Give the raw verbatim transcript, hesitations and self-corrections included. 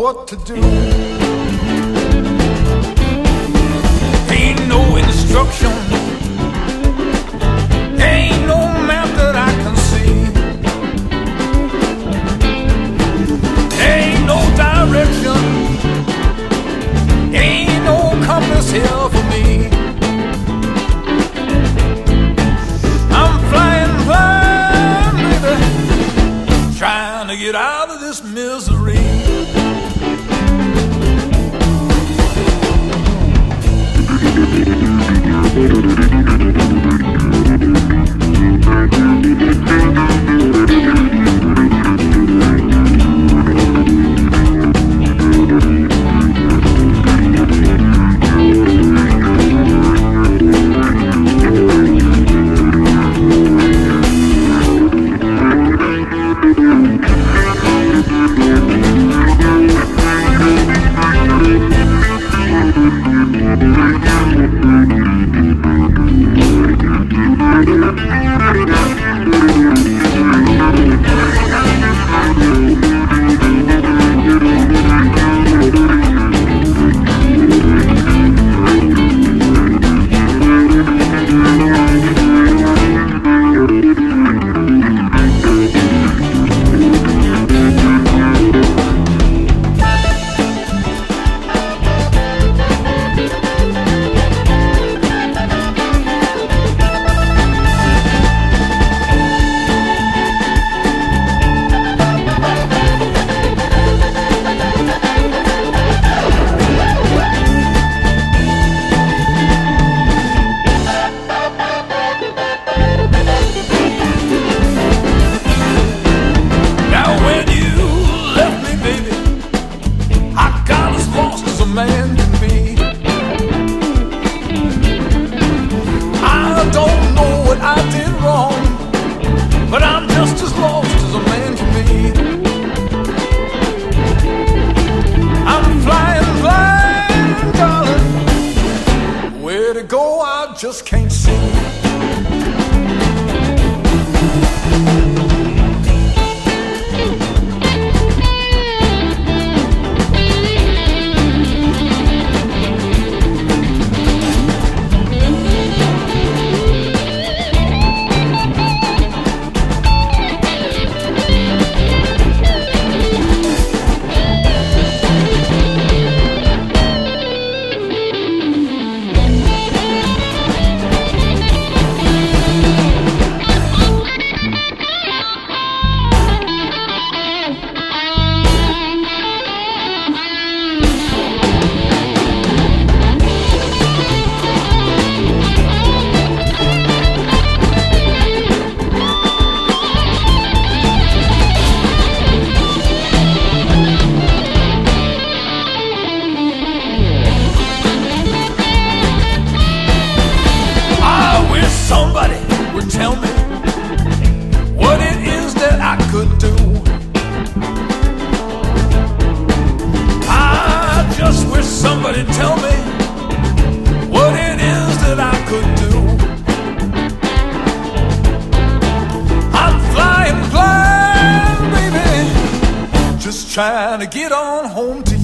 what to do. Ain't no instruction, ain't no map that I can see, ain't no direction, ain't no compass here for me. I'm flying blind, baby, trying to get out of this misery. Man can be. I don't know what I did wrong, but I'm just as lost as a man can be. I'm flying blind, darling, where to go I just can't see. Somebody would tell me what it is that I could do. I just wish somebody'd tell me what it is that I could do. I'm flying blind, baby, just trying to get on home to